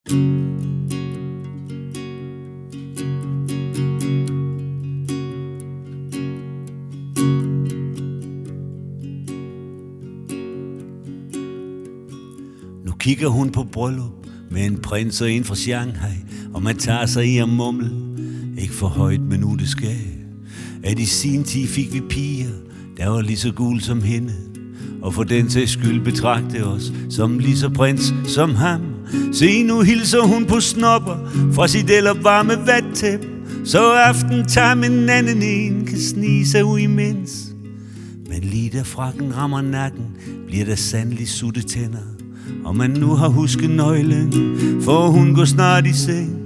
Nu kigger hun på bryllup med en prins og en fra Shanghai, og man tager sig i at mumle, ikke for højt, men nu det skal. At i sin tid fik vi piger, der var lige så gul som hende, og for den sags skyld betragte os som lige så prins som ham. Se, nu hilser hun på snopper fra sit eller varme vattæp, så aften tager med anden en kan snige sig ud imens. Men lige da frakken rammer nakken, bliver der sandelig sutte tænder, og man nu har husket nøglen, for hun går snart i seng.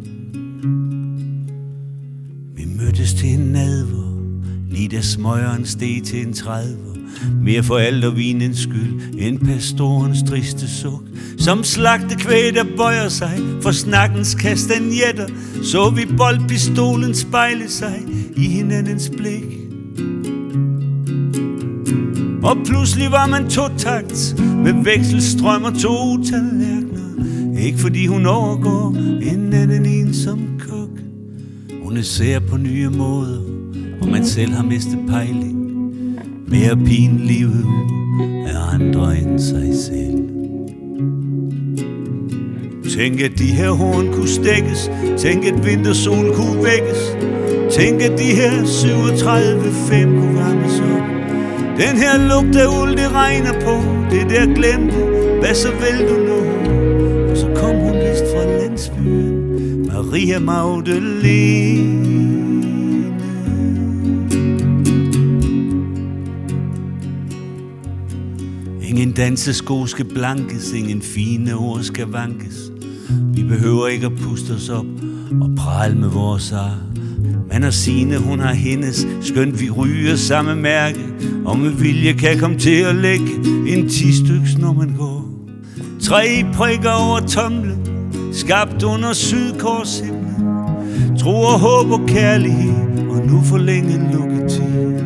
Vi mødtes til en nadver, lige da smøgeren steg til en 30'er. Mere for alt og vinens skyld end pastorens triste suk. Som slagtekvæg, der bøjer sig for snakkens kastanjetter, så vi boldpistolen spejle sig i hinandens blik. Og pludselig var man totakt med vekselstrøm og 2 tallerkener. Ikke fordi hun overgår en anden en som kok. Hun er sær på nye måder, og man selv har mistet pejling. Mere pinlivet af andre end sig selv. Tænk at de her horn kunne stikkes, tænk at vintersol kunne vækkes, tænk at de her 37,5 kunne varmes op. Den her lugt af uld, det regner på, det der glemte, hvad så vil du nu? Og så kom hun vist fra landsbyen, Maria Magdalene. Ingen dansesko skal blankes, ingen fine ord skal vankes. Vi behøver ikke at puste os op og prale med vores ar. Man og Signe, hun har hendes, skønt vi ryger samme mærke, og med vilje kan komme til at lægge en 10 styks, når man går. 3 prikker over tomlen, skabt under sydkorshimlen. Tro og håb og kærlighed, og nu forlænget lukketid.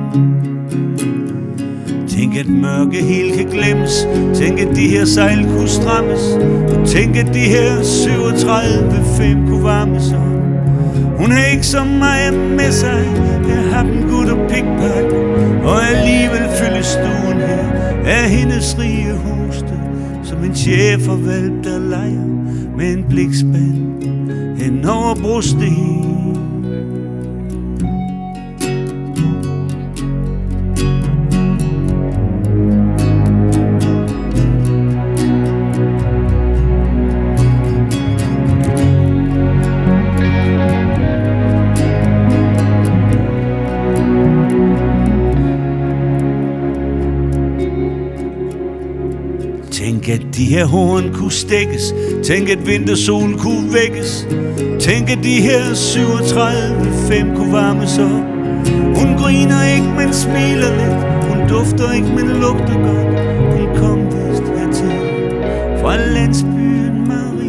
Tænk at mørke helt kan glemmes, tænk at de her sejl kunne strammes, og tænk at de her 37,5 kunne varmes op. Hun har ikke så meget med sig, jeg har den gut og pikpak, og alligevel fyldes stuen her af hendes rige hoste, som en schæferhvalp, der leger med en blikspand hen over brosten. Tænk at de her horn kunne stikkes, tænk at vintersol kunne vækkes, tænk at de her 37,5 kunne varmes op. Hun griner ikke, men smiler lidt, hun dufter ikke, men lugter godt. Hun kom vist hertil fra landsbyen Maria.